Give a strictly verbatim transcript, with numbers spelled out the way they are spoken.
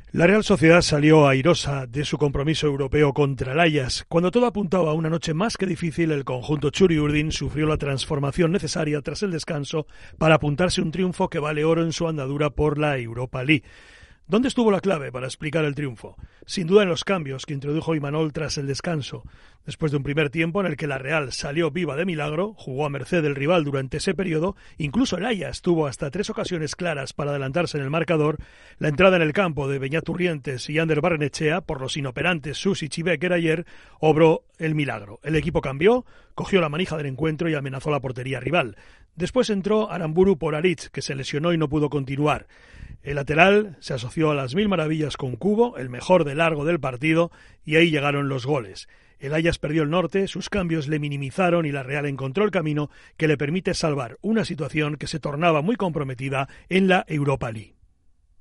La Real Sociedad salió airosa de su compromiso europeo contra el Ajax. Cuando todo apuntaba a una noche más que difícil, el conjunto Txuri-Urdin sufrió la transformación necesaria tras el descanso para apuntarse un triunfo que vale oro en su andadura por la Europa League. ¿Dónde estuvo la clave para explicar el triunfo? Sin duda en los cambios que introdujo Imanol tras el descanso. Después de un primer tiempo en el que la Real salió viva de milagro, jugó a merced del rival durante ese periodo, incluso el Ajax tuvo hasta tres ocasiones claras para adelantarse en el marcador, la entrada en el campo de Beñat Urrientes y Ander Barrenechea por los inoperantes Sus y Chibecker ayer obró el milagro. El equipo cambió, cogió la manija del encuentro y amenazó la portería rival. Después entró Aramburu por Aritz, que se lesionó y no pudo continuar. El lateral se asoció a las mil maravillas con Kubo, el mejor de largo del partido, y ahí llegaron los goles. El Ajax perdió el norte, sus cambios le minimizaron y la Real encontró el camino que le permite salvar una situación que se tornaba muy comprometida en la Europa League.